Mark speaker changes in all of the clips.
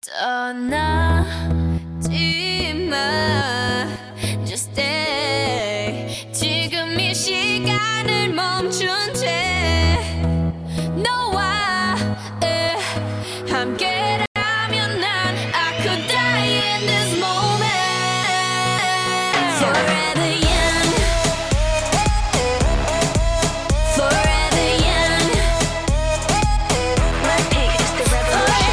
Speaker 1: 떠나지 마, just stay. 지금 이 시간을 멈춘 채 너와 함께라면 난 I could die in this moment. Forever young, forever young.
Speaker 2: Blackpink is the revolution.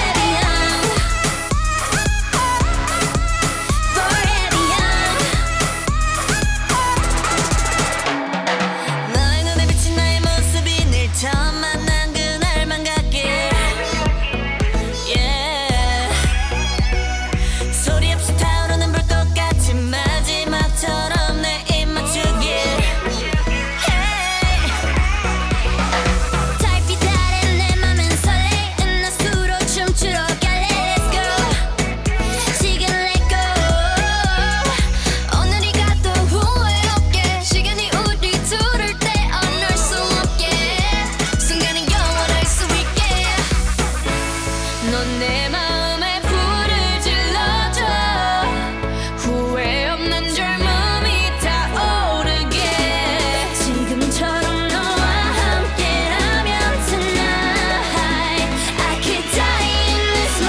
Speaker 1: 넌 내 마음에 불을 질러줘. 후회 없는 젊음이 타오르게. 지금처럼 너와 함께라면 tonight I could die in this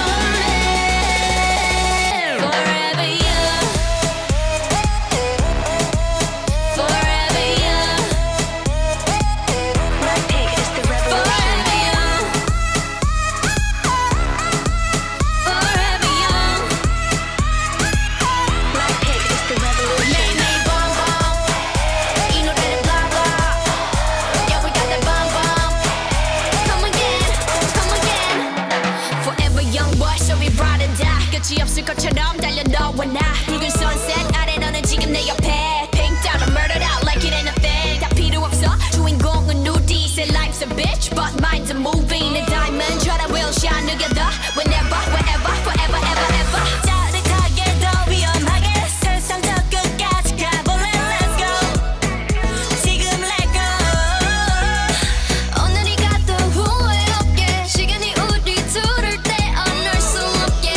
Speaker 1: moment. Forever young, forever young.
Speaker 2: Blackpink is the revolution.
Speaker 1: 끝이 없을 것처럼 달려 너와 나 붉은 sunset 아래 너는 지금 내 옆에 Pink diamond murdered out like it ain't a thing. 다 필요 없어 주인공은 누디 Say life's a bitch but mine's a movie. 내 diamond try to will shine together whenever wherever forever ever ever. 짜릿하게 더 위험하게 세상 저 끝까지 가볼래. Let's go 지금 let go. 오늘이 가도 후회 없게 시간이 우리 둘을 떼어놓을 수 없게.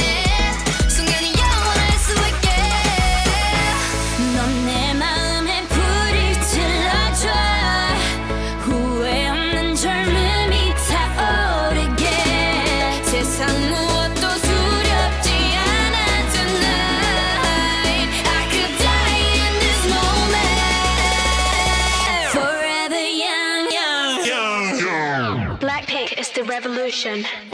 Speaker 1: 넌 내 마음에 불을 질러줘. 후회 없는 젊음이 타오르게. 세상 무엇도 두렵지 않아 tonight I could die in this moment. Forever young.
Speaker 2: Blackpink is the revolution.